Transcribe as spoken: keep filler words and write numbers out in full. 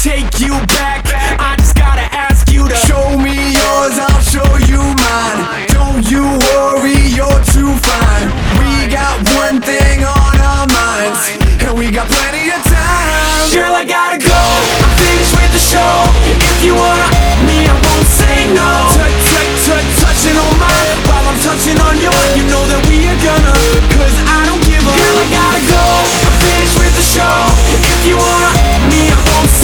take you back. I just gotta ask you to show me yours, I'll show you mine. Don't you worry, you're too fine. We got one thing on our minds, and we got plenty of time. Girl, I gotta go, I'm finished with the show. If you wanna me, I won't say no. Touch, touch, touch, touching on mine while I'm touching on yours. You know that we